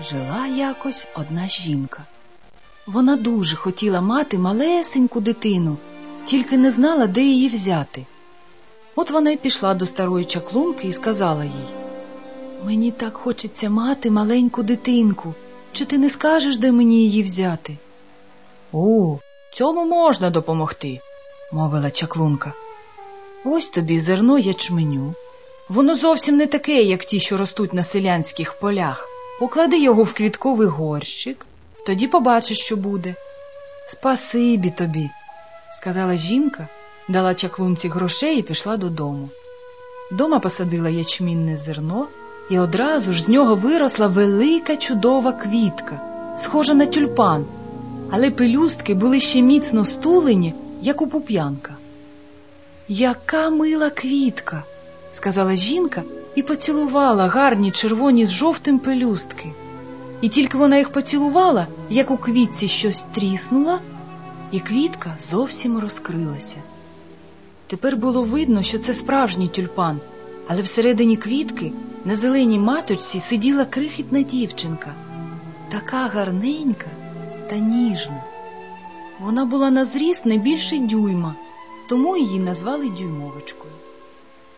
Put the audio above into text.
Жила якось одна жінка. Вона дуже хотіла мати малесеньку дитину, тільки не знала, де її взяти. От вона й пішла до старої чаклунки і сказала їй: «Мені так хочеться мати маленьку дитинку. Чи ти не скажеш, де мені її взяти?» «О, цьому можна допомогти», – мовила чаклунка. «Ось тобі зерно ячменю. Воно зовсім не таке, як ті, що ростуть на селянських полях. Поклади його в квітковий горщик, тоді побачиш, що буде». «Спасибі тобі», – сказала жінка, дала чаклунці грошей і пішла додому. Дома посадила ячмінне зерно, і одразу ж з нього виросла велика чудова квітка, схожа на тюльпан, але пелюстки були ще міцно стулені, як у пуп'янка. «Яка мила квітка!» – сказала жінка і поцілувала гарні червоні з жовтим пелюстки. І тільки вона їх поцілувала, як у квітці щось тріснуло, і квітка зовсім розкрилася. Тепер було видно, що це справжній тюльпан, але всередині квітки на зеленій маточці сиділа крихітна дівчинка, така гарненька та ніжна. Вона була на зріст не більше дюйма, тому її назвали Дюймовочкою.